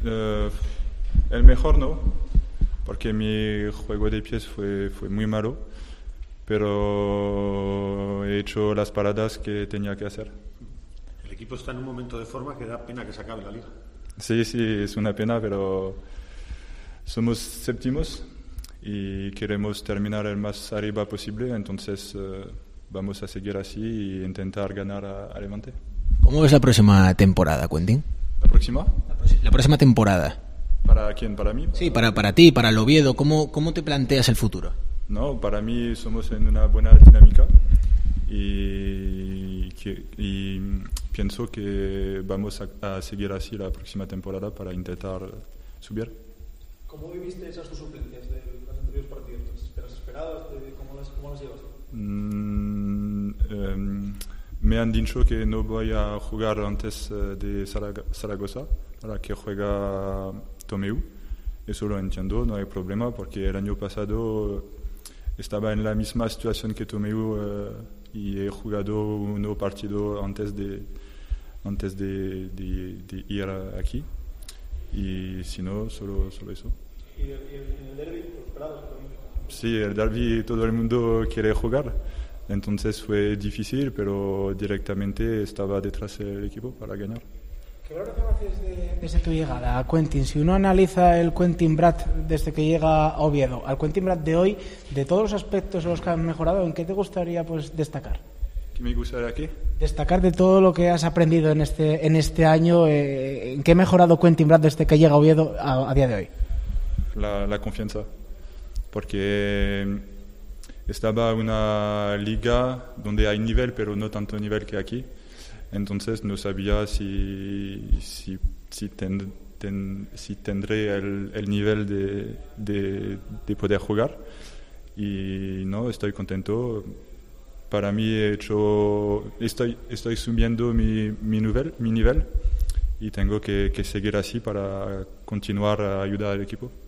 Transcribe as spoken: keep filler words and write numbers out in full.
Uh, el mejor no, porque mi juego de pies fue, fue muy malo, pero he hecho las paradas que tenía que hacer. El equipo está en un momento de forma que da pena que se acabe la liga. Sí, sí, es una pena, pero somos séptimos y queremos terminar el más arriba posible, entonces uh, vamos a seguir así e intentar ganar a, a Levante. ¿Cómo ves la próxima temporada, Quentin? ¿La próxima? La, próxima, la próxima temporada. ¿Para quién? ¿Para mí? Sí, para, para ti, para el Oviedo. ¿Cómo, ¿Cómo te planteas el futuro? No, para mí somos en una buena dinámica y, que, y pienso que vamos a, a seguir así la próxima temporada para intentar subir. ¿Cómo viviste esas dos suplencias de los anteriores partidos? ¿Te las esperabas? ¿Cómo las, cómo las llevas? Mm, um, me han dicho que no voy a jugar antes de Zaragoza, para que juega Tomeu. Eso lo entiendo, no hay problema, porque el año pasado estaba en la misma situación que Tomeu uh, y he jugado un partido antes de antes de, de, de ir aquí. Y si no, solo, solo eso. ¿Y en el, el derbi, lo esperabas? Sí, el derbi todo el mundo quiere jugar, entonces fue difícil, pero directamente estaba detrás del equipo para ganar. ¿Qué valoración haces de, desde tu llegada a Quentin? Si uno analiza el Quentin Prat desde que llega a Oviedo, al Quentin Prat de hoy, de todos los aspectos en los que han mejorado, ¿en qué te gustaría pues destacar? ¿Qué me gustaría aquí? Destacar de todo lo que has aprendido en este en este año, eh, ¿en qué ha mejorado Quentin Prat desde que llega a Oviedo a, a día de hoy? La, la confianza, porque estaba en una liga donde hay nivel, pero no tanto nivel que aquí. Entonces no sabía si, si, si, ten, ten, si tendré el, el nivel de, de, de poder jugar. Y no, estoy contento. Para mí he hecho, estoy, estoy subiendo mi, mi, nivel, mi nivel y tengo que, que seguir así para continuar a ayudar al equipo.